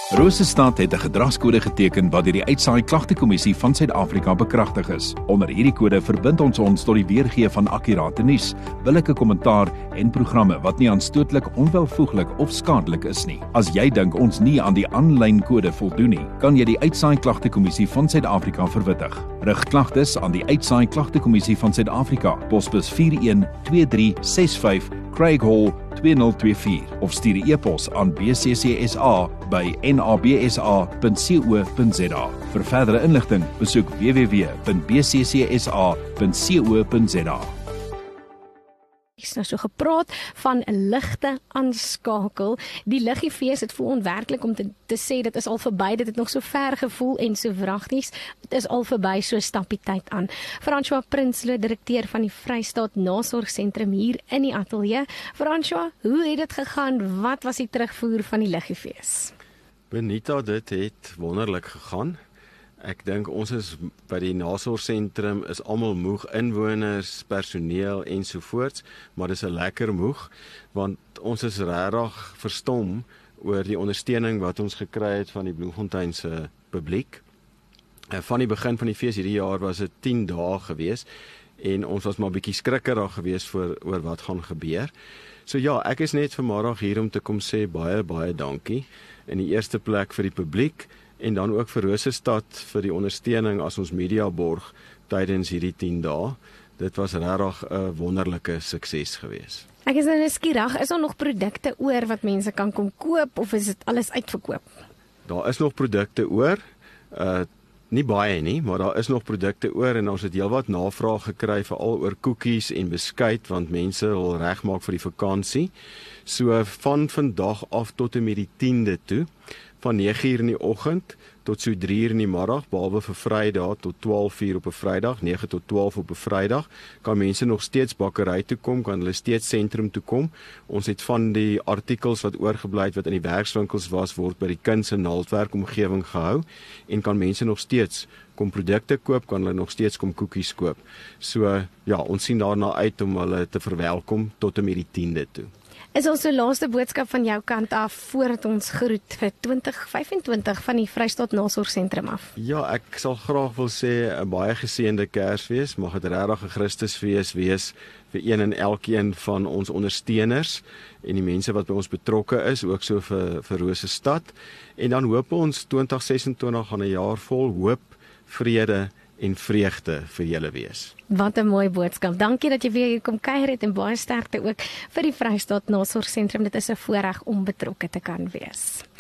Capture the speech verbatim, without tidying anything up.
Rosestad het 'n gedragskode geteken wat deur die Uitsaai Klagtekommissie van Suid-Afrika bekragtig is. Onder hierdie kode verbind ons ons tot die weergee van akkurate nuus, billike kommentaar en programme wat nie aanstootlik, onwelvoeglik of skadelik is nie. As jy dink ons nie aan die aanlyn kode voldoen nie, kan jy die Uitsaai Klagtekommissie van Suid-Afrika verwittig. Rig klagtes aan die Uitsaai Klagtekommissie van Suid-Afrika, posbus vier een twee drie ses vyf, Craig Hall twee nul twee vier of stuur 'n e-pos aan b c c s a by n a b s a punt co punt z a. Vir verdere inligting, besoek w w w punt b c c s a punt co punt z a. Ek het nou so gepraat van 'n ligte aanskakel. Die liggiefees, het voel onwerklik om te, te sê dit is al verby, dit het nog so ver gevoel en so wragties. Dit is al verby, so stap die tyd aan. François Prinsloo, direkteur van die Vrystaat Nasorgsentrum hier in die ateljee. François, hoe het dit gegaan? Wat was die terugvoer van die liggiefees? Benita, dit het wonderlik gegaan. Ek dink ons is by die nasorgsentrum is almal moeg, inwoners, personeel ensovoorts, maar dis 'n lekker moeg want ons is regtig verstom oor die ondersteuning wat ons gekry het van die Bloemfontein se publiek. Van die begin van die fees hierdie jaar was dit tien dae gewees en ons was maar bietjie skrikkerig gewees voor oor wat gaan gebeur. So ja, ek is net vanmiddag hier om te kom sê baie baie dankie in die eerste plek vir die publiek en dan ook vir Rosestad vir die ondersteuning as ons mediaborg tydens hierdie tien dae. Dit was regtig 'n wonderlike sukses geweest. Ek is nou nuuskierig, is daar nog produkte oor wat mense kan kom koop of is dit alles uitverkoop? Daar is nog produkte oor, uh, nie baie nie, maar daar is nog produkte oor en ons het heelwat navraag gekry veral oor koekies en beskuit want mense wil regmaak vir die vakansie. So van vandag af tot en met die tiende toe, van nege uur in die oggend tot so drie uur in die middag, behalwe vir Vrydag tot twaalf uur op 'n Vrydag, nege tot twaalf op 'n Vrydag, kan mense nog steeds bakkery toe kom, kan hulle steeds sentrum toe kom. Ons het van die artikels wat oorgebly het wat in die werkswinkels was, word by die kuns- en naaldwerkomgewing gehou en kan mense nog steeds kom produkte koop, kan hulle nog steeds kom koekies koop. So ja, ons sien daarna uit om hulle te verwelkom tot en met die tiende toe. Is ons so laaste boodskap van jou kant af voordat ons groet vir twintig vyf en twintig van die Vrystaat Nasorgsentrum af? Ja, ek sal graag wil sê 'n baie geseënde Kersfees, mag dit regtig 'n Christusfees wees vir een en elkeen van ons ondersteuners en die mense wat by ons betrokke is, ook so vir vir Rosestad. En dan hoop ons twintig ses en twintig gaan 'n jaar vol hoop, vrede en vreugde vir julle wees. Wat 'n mooi boodskap. Dankie dat jy weer hier kom kuier het en baie sterkte ook vir die Vrystaat Nasorgsentrum. Dit is 'n voorreg om betrokke te kan wees.